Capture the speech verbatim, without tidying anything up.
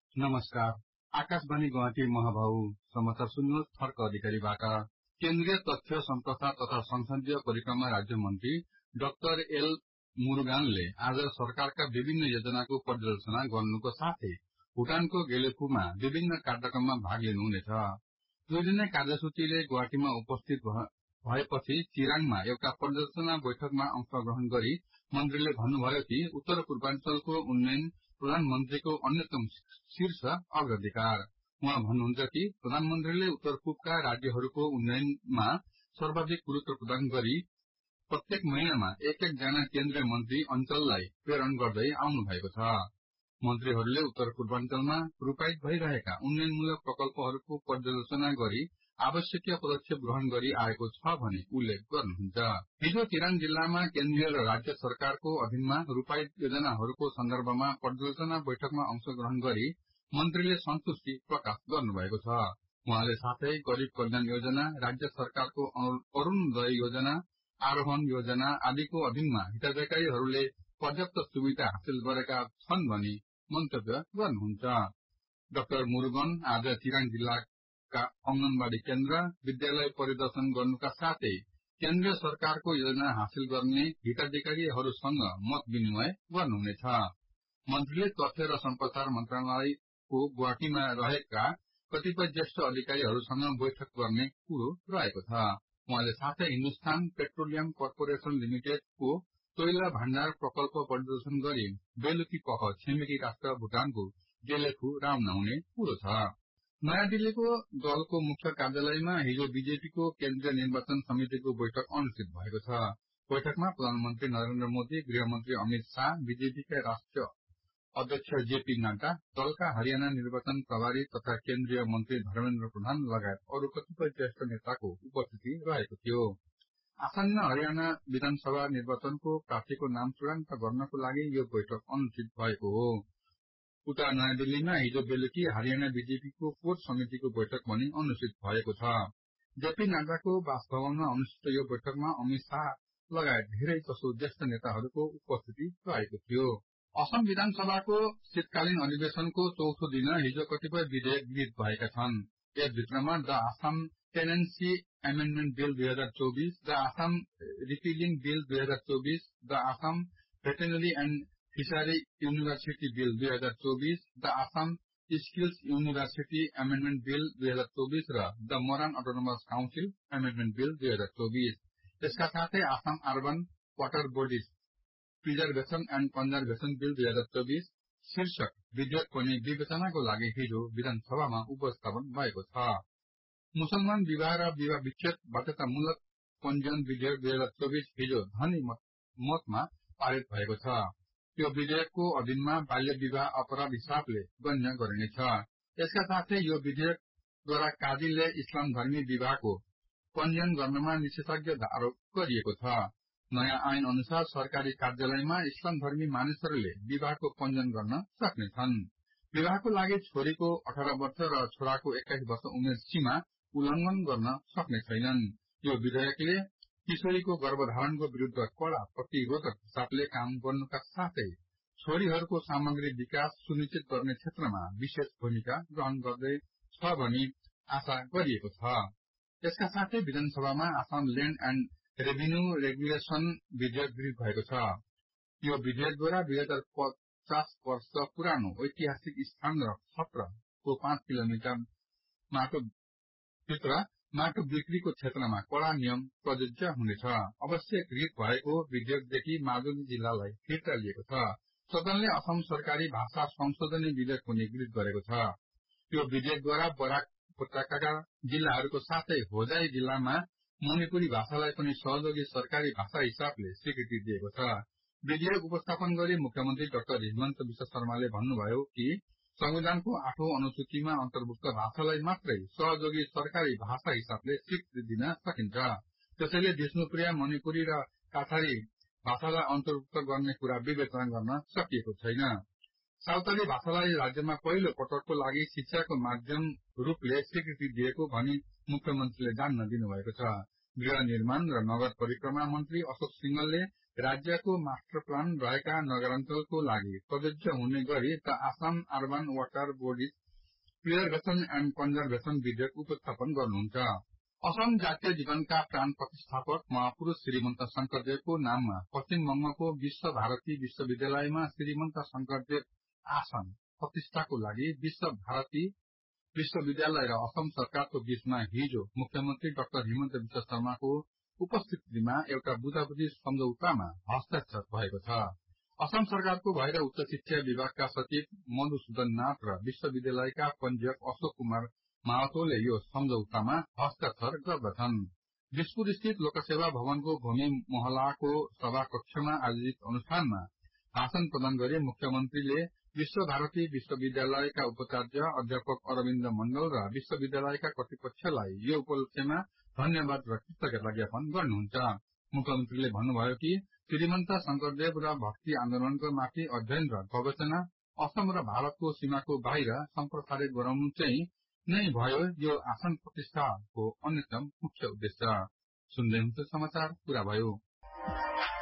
नमस्कार। आकाशवाणी गुवाहाटी महाभाउ समाचार सुन्नुहोस् थर्क अधिकारीबाट। केन्द्रीय तथ्य सम्प्रसार तथा संसदीय परिक्रमा राज्य मन्त्री डाक्टर एल मुरुगानले आज सरकारका विभिन्न योजनाको पर्यालोचना गर्नुको साथै भूटानको गेलेफुमा विभिन्न कार्यक्रममा भाग लिनुहुनेछ। दुई दिने कार्यसूचीले गुवाहाटीमा उपस्थित भएपछि चिराङमा एउटा पर्यालोचना बैठकमा अंशग्रहण गरी मन्त्रीले भन्नुभयो कि उत्तर पूर्वाञ्चलको उन्नयन प्रधानमन्त्रीको अन्यतम शीर्ष अग्राधिकार। उहाँ भन्नुहुन्छ कि प्रधानमन्त्रीले उत्तर पूर्वका राज्यहरूको उन्नयनमा सर्वाधिक गुरुत्व प्रदान गरी प्रत्येक महिनामा एक एक जना केन्द्रीय मन्त्री अञ्चललाई प्रेरण गर्दै आउनु भएको छ। मन्त्रीहरूले उत्तर पूर्वाञ्चलमा रूपायित भइरहेका उन्नयनमूलक प्रकल्पहरूको पर्यालोचना गरी आवश्यकीय पदक्षेप ग्रहण गरी आएको छ भनी उल्लेख गर्नुहुन्छ। हिजो चिराङ जिल्लामा केन्द्रीय र राज्य सरकारको अधीनमा रूपायित योजनाहरूको सन्दर्भमा पर्यालोचना बैठकमा अंशग्रहण गरी मन्त्रीले सन्तुष्टि प्रकाश गर्नुभएको छ। उहाँले साथै गरीब कल्याण योजना, राज्य सरकारको अरूणोदय योजना, आरोहण योजना आदिको अधीनमा हिताधिकारीहरूले पर्याप्त सुविधा हासिल गरेका छन् भनी मन्तव्य गर्नुहुन्छ। डाक्टर मुरुगन आज चिराङ जिल्लाका अंगनवाड़ी केन्द्र, विद्यालय परिदर्शन गर्नुका साथै केन्द्रीय सरकारको योजना हासिल गर्ने हिताधिकारीहरूसँग मत विनिमय गर्नुहुनेछ। मन्त्रीले तथ्य र सम्प्रसार मन्त्रालयको गुवाहाटीमा रहेका कतिपय ज्येष्ठ अधिकारीहरूसँग बैठक गर्ने कुरो रहेको छ। उहाँले साथै हिन्दुस्तान पेट्रोलियम कर्पोरेशन लिमिटेडको तैल भण्डार प्रकल्प परिदर्शन गरी बेलुकी पख छिमेकी राष्ट्र भूटानको गेलेफु रवाना हुने कुरो छ। नयाँ दिल्लीको दलको मुख्य कार्यालयमा हिजो बीजेपीको केन्द्रीय निर्वाचन समितिको बैठक अनुष्ठित भएको छ। बैठकमा प्रधानमन्त्री नरेन्द्र मोदी, गृहमन्त्री अमित शाह, बीजेपीका राष्ट्रिय अध्यक्ष जेपी नड्डा, दलका हरियाणा निर्वाचन प्रभारी तथा केन्द्रीय मन्त्री धर्मेन्द्र प्रधान लगायत अरू कतिपय ज्येष्ठ नेताको उपस्थिति रहेको थियो। आसन्न हरियाणा विधानसभा निर्वाचनको प्रार्थीको नाम चूड़ान्त गर्नको लागि यो बैठक अनुष्ठित भएको हो। उता नयाँ दिल्लीमा हिजो बेलुकी हरियाणा बीजेपीको कोर समितिको बैठक पनि अनुष्ठित भएको छ। जेपी नड्डाको बासभवनमा अनुष्ठित यो बैठकमा अमित शाह लगायत धेरै जसो ज्येष्ठ नेताहरूको उपस्थिति रहेको थियो। असम विधानसभाको शीतकालीन अधिवेशनको चौथो दिन हिजो कतिपय विधेयक गृहीत भएका छन्। यसभित्रमा the Assam tenancy amendment bill दुई हजार चौबीस, द आसाम रिपिलिङ बिल दुई हजार चौबीस, the Assam veterinary and fishery university bill दुई हजार चौबीस, the Assam skills university amendment bill दुई हजार चौबीस र the Moran autonomous council amendment bill दुई हजार चौबीस। यसका साथै Assam urban water bodies preservation and conservation bill दुई हजार चौबीस शीर्षक विधेयक पनि विवेचनाको लागि हिजो विधानसभामा उपस्थापन भएको छ। मुसलमान विवाह र विवाह विच्छेद बाध्यतामूलक पञ्जीयन विधेयक दुई हजार चौबीस हिजो ध्वनि मतमा पारित भएको छ। यो विधेयकको अधीनमा बाल्य विवाह अपराध हिसाबले गण्य गरिनेछ। यसका साथै यो विधेयकद्वारा काजीले इस्लाम धर्मी विवाहको पञ्जीयन गर्नमा निषेधाज्ञा आरोप गरिएको छ। नयाँ ऐन अनुसार सरकारी कार्यालयमा इस्लाम धर्मी मानिसहरूले विवाहको पञ्जीयन गर्न सक्नेछन्। विवाहको लागि छोरीको अठार वर्ष र छोराको एक्काइस वर्ष उमेर सीमा उल्लंघन गर्न सक्ने छैनन्। यो विधेयकले किशोरीको गर्भधारणको विरूद्ध कड़ा प्रतिरोधक हिसाबले काम गर्नुका साथै छोरीहरूको सामग्री विकास सुनिश्चित गर्ने क्षेत्रमा विशेष भूमिका ग्रहण गर्दैछ भनी आशा गरिएको छ। यसका साथै विधानसभामा Assam land and revenue regulation विधेयक गृहीत भएको छ। यो विधेयकद्वारा दुई हजार पचास वर्ष पुरानो ऐतिहासिक स्थान र सत्रको पाँच किलोमिटर माटो भित्र माटो बिक्रीको क्षेत्रमा कड़ा नियम प्रযোज्य हुनेछ। अवश्य गृहीत भएको विधेयकदेखि माजुली जिल्लालाई फिर्ता लिएको छ। सदनले असम सरकारी भाषा संशोधनी विधेयक पनि गृहीत गरेको छ। यो विधेयकद्वारा बराक उपत्यकाका जिल्लाहरूको साथै होजाई जिल्लामा मणिपुरी भाषालाई पनि सहयोगी सरकारी भाषा हिसाबले स्वीकृति दिएको छ। विधेयक उपस्थापन गरी मुख्यमन्त्री डाक्टर हिमन्त विश्व शर्माले भन्नुभयो कि संविधानको आठौं अनुसूचीमा अन्तर्भुक्त भाषालाई मात्रै सहयोगी सरकारी भाषा हिसाबले स्वीकृति दिन सकिन्छ। त्यसैले विष्णुप्रिया, मणिपुरी र काछारी भाषालाई अन्तर्भुक्त गर्ने कुरा विवेचना गर्न सकिएको छैन। साउताली भाषालाई राज्यमा पहिलो पटकको लागि शिक्षाको माध्यम रूपले स्वीकृति दिएको भनी मुख्यमन्त्रीले जान्न दिनुभएको छ। गृह निर्माण र नगर परिक्रमा मन्त्री अशोक सिंहलले राज्यको मास्टर प्लान रहेका नगराञ्चलको लागि प्रযোज्य हुने गरी the Assam urban water bodies preservation and conservation विधेयक उपस्थापन गर्नुहुन्छ। असम जातीय जीवनका प्राण प्रतिष्ठापक महापुरूष श्रीमन्त शंकरदेवको नाममा पश्चिम बंगको विश्व भारती विश्वविद्यालयमा श्रीमन्त शंकरदेव आसन प्रतिष्ठाको लागि विश्व भारती विश्वविद्यालय र असम सरकारको बीचमा हिजो मुख्यमन्त्री डाक्टर हिमन्त विश्व शर्माको उपस्थितिमा एउटा बुझाबुझी सम्झौतामा हस्ताक्षर भएको छ। असम सरकारको भएर उच्च शिक्षा विभागका सचिव मधुसूदन नाथ र विश्वविद्यालयका पञ्जीयक अशोक कुमार महतोले यो सम्झौतामा हस्ताक्षर गर्दछन्। दिसपुर स्थित लोकसेवा भवनको भूमि मोहल्लाको सभा कक्षमा आयोजित अनुष्ठानमा भाषण प्रदान गरी मुख्यमन्त्रीले विश्व भारती विश्वविद्यालयका उपाचार्य अध्यापक अरविन्द मण्डल र विश्वविद्यालयका कर्तृपक्षलाई यो उपलक्ष्यमा धन्यवाद र कृतज्ञता ज्ञापन गर्नुहुन्छ। मुख्यमन्त्रीले भन्नुभयो कि श्रीमन्त शंकरदेव र भक्ति आन्दोलनको माथि अध्ययन र गवेषणा असम र भारतको सीमाको बाहिर सम्प्रसारित गराउनु चाहिँ नै भयो यो आसन प्रतिष्ठाको अन्यतम मुख्य उद्देश्य। सुन्दै हुनुहुन्छ समाचार पूरा भयो।